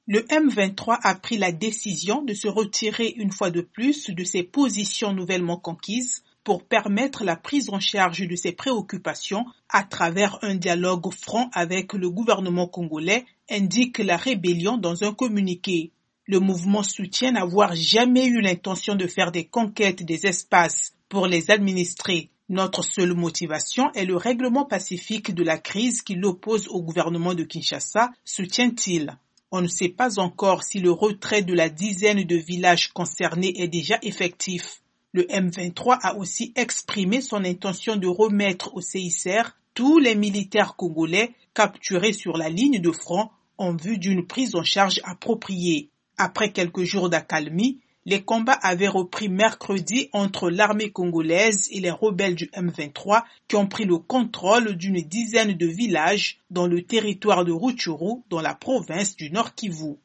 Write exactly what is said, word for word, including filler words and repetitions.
Le M vingt-trois a pris la décision de se retirer une fois de plus de ses positions nouvellement conquises pour permettre la prise en charge de ses préoccupations à travers un dialogue franc avec le gouvernement congolais, indique la rébellion dans un communiqué. Le mouvement soutient n'avoir jamais eu l'intention de faire des conquêtes des espaces pour les administrer. Notre seule motivation est le règlement pacifique de la crise qui l'oppose au gouvernement de Kinshasa, soutient-il. On ne sait pas encore si le retrait de la dizaine de villages concernés est déjà effectif. Le M vingt-trois a aussi exprimé son intention de remettre au C I C R tous les militaires congolais capturés sur la ligne de front en vue d'une prise en charge appropriée. Après quelques jours d'accalmie, les combats avaient repris mercredi entre l'armée congolaise et les rebelles du M vingt-trois qui ont pris le contrôle d'une dizaine de villages dans le territoire de Rutshuru dans la province du Nord Kivu.